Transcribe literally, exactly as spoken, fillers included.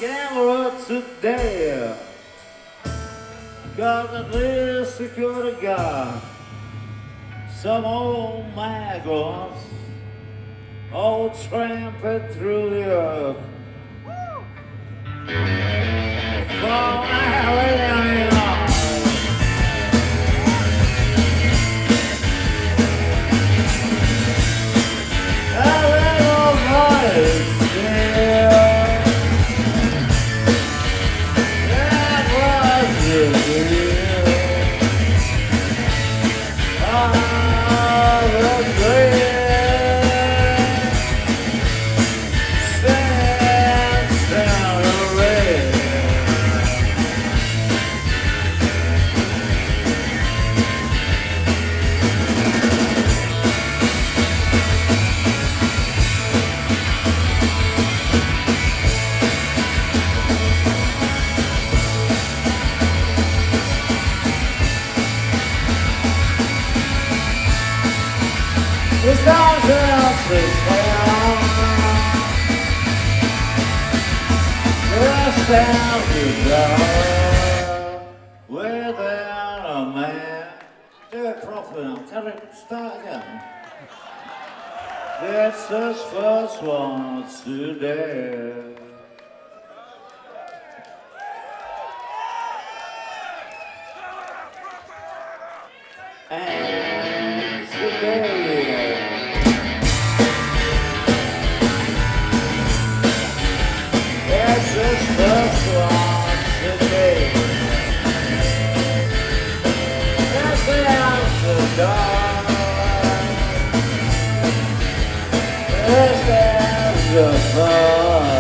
camera today. Cause at least security guard, some old migrants all tramping through the earth. From Arizona. A little voice there. That was the deal. Ah, the great Sand Sound Array. The stars out the sound. The sound is gone without a man. Do it properly now. Tell it, start again. It's his first one today. And today. It's his first one today. That's the answer, dark. This is the fun.